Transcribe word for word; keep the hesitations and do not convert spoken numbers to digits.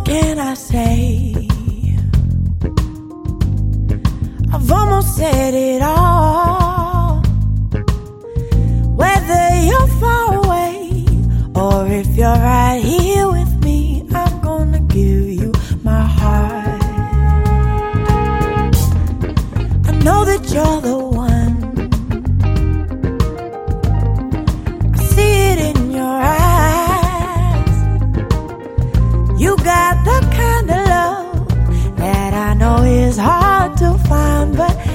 can I say? I've almost said it all. Whether you're far away or if you're right here with me, I'm gonna give you my heart. I know that you're the one. I see it in your eyes. You got the kind of love that I know is hard to find, but